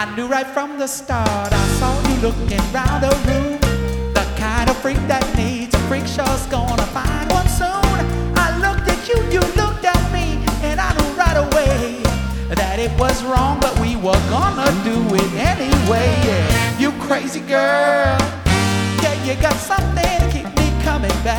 knew right from the start. I saw you looking round the room, the kind of freak that needs a freak show's gonna find one soon. I looked at you, you looked at me, and I knew right away that it was wrong, but we were gonna do it anyway. Yeah, you crazy girl, yeah, you got something to keep me coming back.